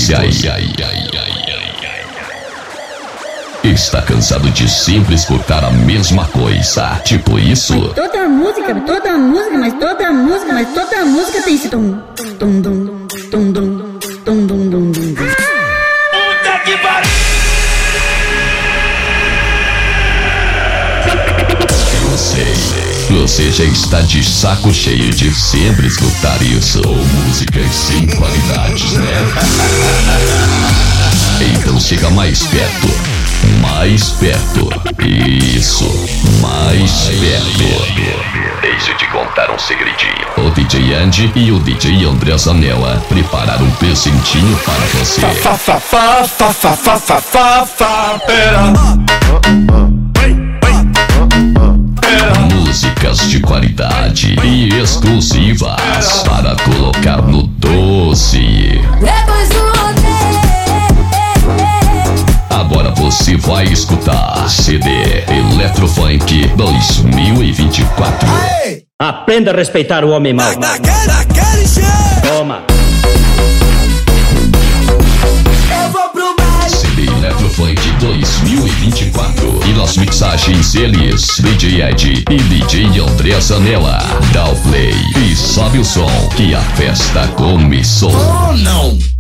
você aí está cansado de sempre escutar a mesma coisa, tipo isso? Mas toda música tem esse tom, tom, tom, tom, tom, tom, tom, tom, tom. Puta que pariu! Eu sei, você já está de saco cheio de sempre escutar isso. Ou músicas sem qualidades, né? Então chega mais perto. Mais perto. Isso. Mais perto. Deixa eu te contar um segredinho. O DJ Andy e o DJ André Zanella prepararam um presentinho para você. Músicas de qualidade e exclusivas para colocar no doce. Agora você vai escutar CD Eletrofunk 2024. Aprenda a respeitar o homem mau. Toma. CD Eletrofunk 2024. E nas mixagens eles, DJ Ed e DJ André Zanella. Dá o play e sobe o som que a festa começou. Oh não!